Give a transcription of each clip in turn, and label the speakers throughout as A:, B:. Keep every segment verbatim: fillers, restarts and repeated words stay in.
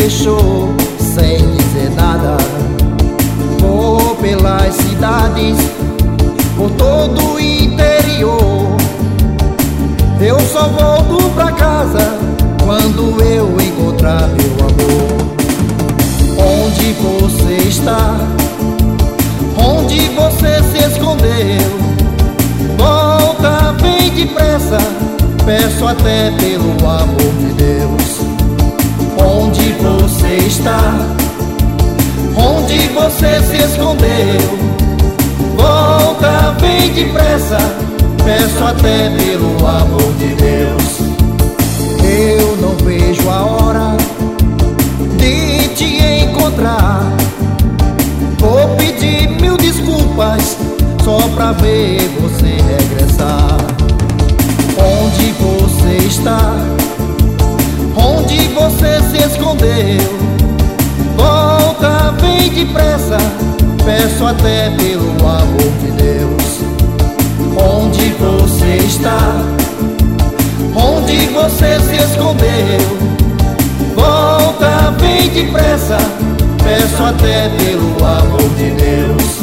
A: deixou sem dizer nada. Vou pelas cidades, por todo o interior. Eu só volto pra casa quando eu encontrar meu amor. Onde você está? Onde você se escondeu? Volta bem depressa, peço até pelo amor de Deus. Onde você está? Onde você se escondeu? Volta bem depressa, peço até pelo amor de Deus. Eu não vejo a hora de te encontrar. Vou pedir mil desculpas só pra ver você regressar. Onde você está? Onde você se escondeu? Volta bem depressa, peço até pelo amor de Deus. Onde você está? Onde você se escondeu? Volta bem depressa, peço até pelo amor de Deus.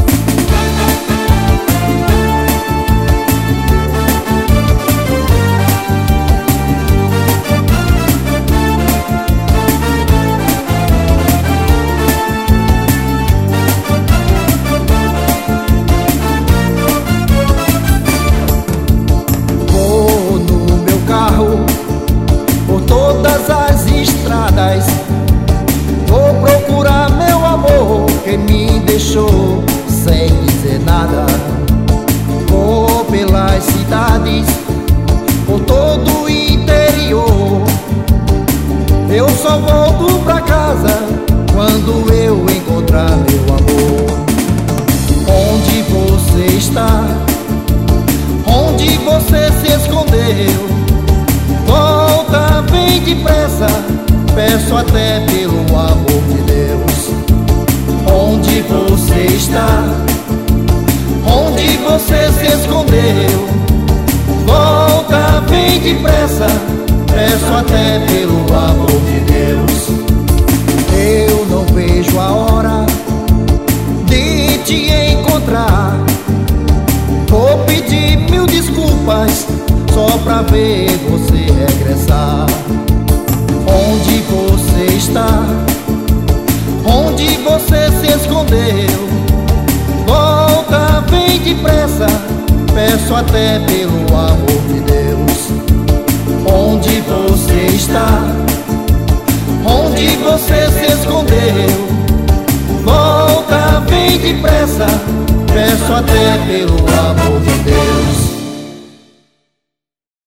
A: Vou no meu carro por todas as estradas, vou procurar meu amor que me deixou sem dizer nada. Vou pelas cidades, por todo o interior. Eu só volto pra casa quando eu encontrar meu amor. Onde você está? Onde você se escondeu? Volta bem depressa, peço até pelo amor de Deus. Onde você está? Onde você se escondeu? Volta bem depressa, peço até pelo amor de Deus. Eu não vejo a hora de te encontrar. Vou pedir mil desculpas só pra ver você regressar. Onde você está? Onde você se escondeu? Volta bem depressa, peço até pelo amor de Deus. Onde você está? Onde você se escondeu? Volta bem depressa, peço até pelo amor de Deus.